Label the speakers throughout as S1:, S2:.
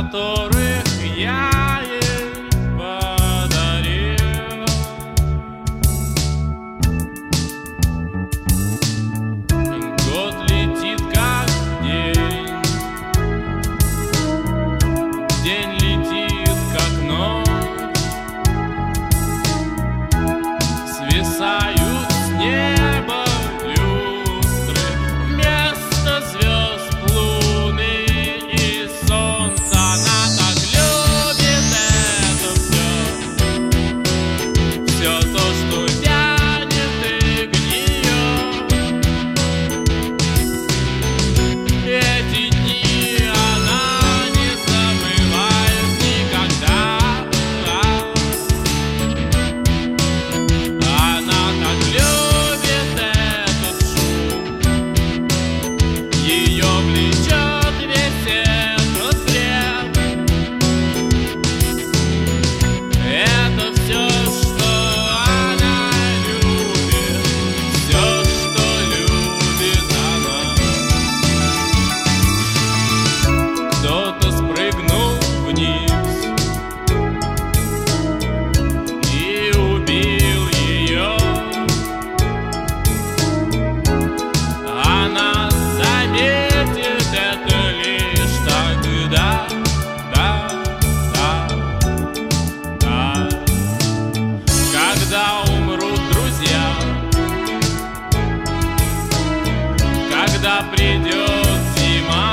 S1: которых я ей подарил. Год летит как день, день летит как ночь, свисают с неба люстры вместо звезд, луны и солнца. Она так любит это все то, что тянет и гниет. Эти дни она не забывает никогда. Она так любит этот шум, ее влечет весь этот бред. Это все, что она любит, все, что любит она. Кто-то спрыгнул вниз и убил ее. Она заметит это лишь тогда, когда умрут друзья, когда придет зима,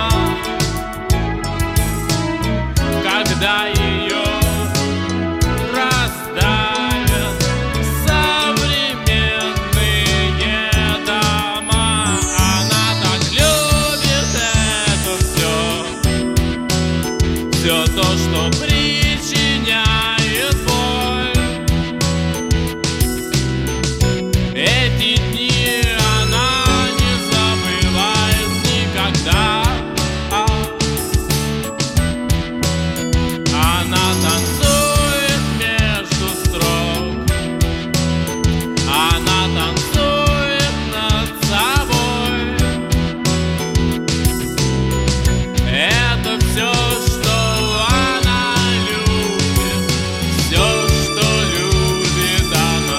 S1: когда ее раздавят современные дома. Она так любит это все то, что причиняет боль. Эти дни она не забывает никогда. Она танцует между строк, она танцует над собой. Это все, что она любит, все, что любит она.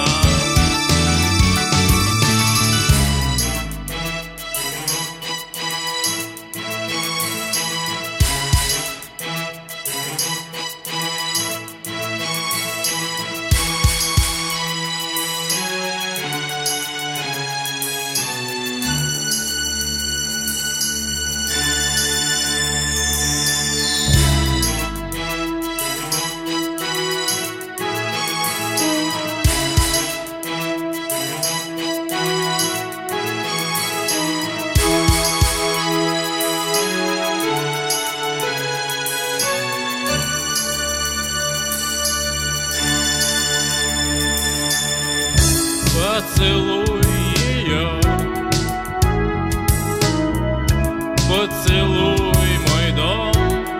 S1: Поцелуй ее, поцелуй мой дом,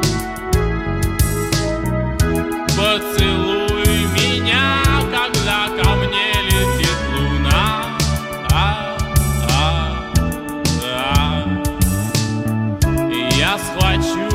S1: поцелуй меня, когда ко мне летит луна. И я схвачу